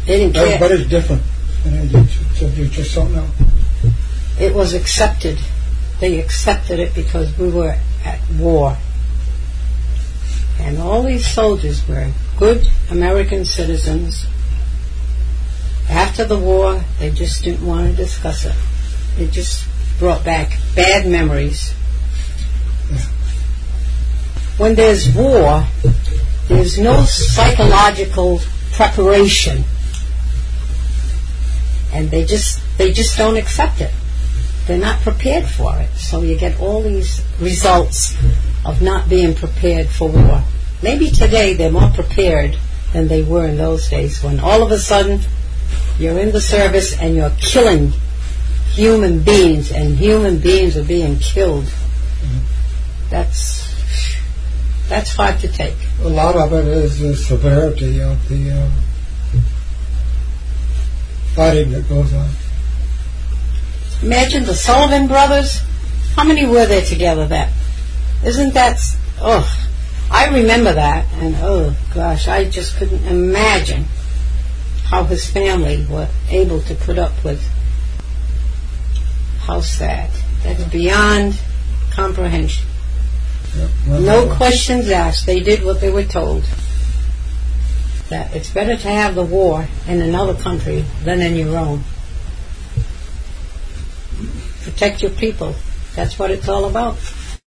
They didn't care. Everybody's different. You just don't know. It was accepted. They accepted it because we were at war. And all these soldiers were good American citizens. After the war, they just didn't want to discuss it. It just brought back bad memories. When there's war, there's no psychological preparation. And they just don't accept it. They're not prepared for it. So you get all these results of not being prepared for war. Maybe today they're more prepared than they were in those days, when all of a sudden you're in the service and you're killing human beings, and human beings are being killed. That's hard to take. A lot of it is the severity of the fighting that goes on. Imagine the Sullivan brothers. How many were there together then? Isn't that... I remember that, and gosh, I just couldn't imagine how his family were able to put up with. How sad. That's beyond comprehension. No questions asked. They did what they were told. That it's better to have the war in another country than in your own. Protect your people. That's what it's all about.